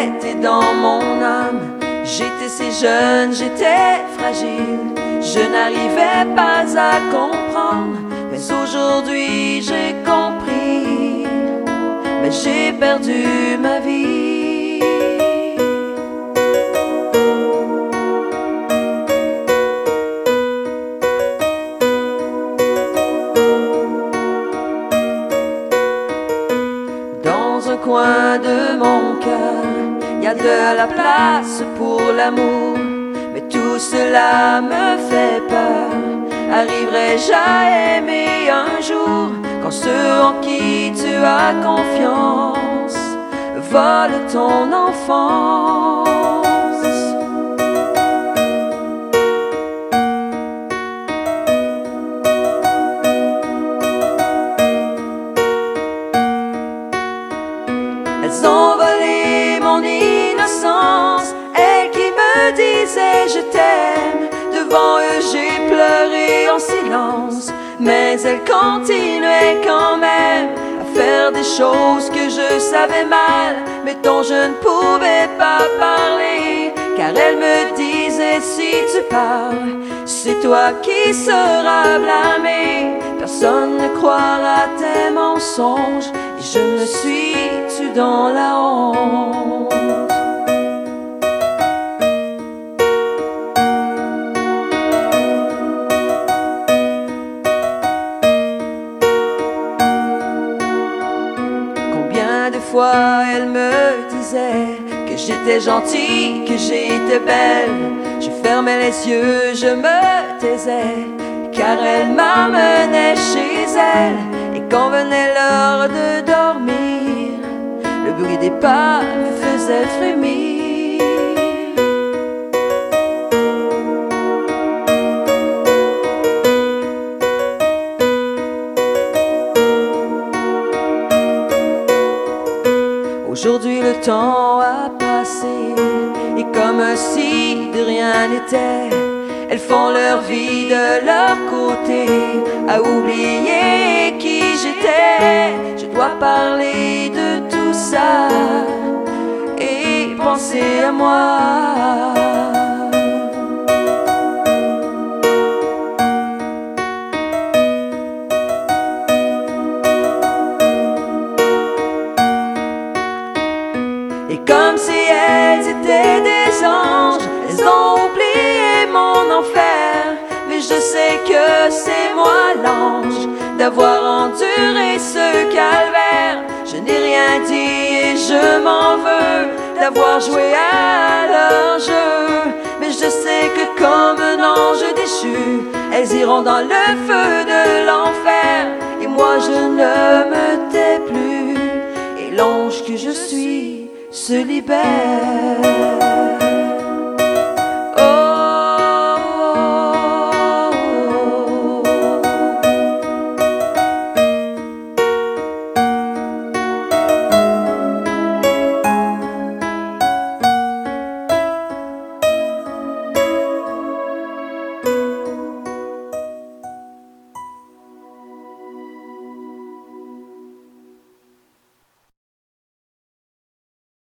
était dans mon âme. J'étais si jeune, j'étais fragile. Je n'arrivais pas à comprendre. Mais aujourd'hui j'ai compris. Mais j'ai perdu ma vie. Dans un coin de mon cœur, y a de la place pour l'amour. Mais tout cela me fait peur. Arriverai-je à aimer un jour, quand ceux en qui tu as confiance volent ton enfance? Elles ont volé mon innocence, elles qui me disaient je t'aime. Devant eux j'ai pleuré en silence, mais elles continuaient quand même à faire des choses que je savais mal, mais dont je ne pouvais pas parler. Car elles me disaient si tu parles, c'est toi qui seras blâmé. Personne ne croira tes mensonges, et je me suis tue dans la honte. Des fois elle me disait que j'étais gentille, que j'étais belle. Je fermais les yeux, je me taisais, car elle m'amenait chez elle. Et quand venait l'heure de dormir, le bruit des pas me faisait frémir. Aujourd'hui le temps a passé, et comme si de rien n'était, elles font leur vie de leur côté, à oublier qui j'étais. Je dois parler de tout ça et penser à moi. Et comme si elles étaient des anges, elles ont oublié mon enfer. Mais je sais que c'est moi l'ange, d'avoir enduré ce calvaire. Je n'ai rien dit et je m'en veux, d'avoir joué à leur jeu. Mais je sais que comme un ange déchu, elles iront dans le feu de l'enfer. Et moi je ne me tais plus, et l'ange que je suis se libère.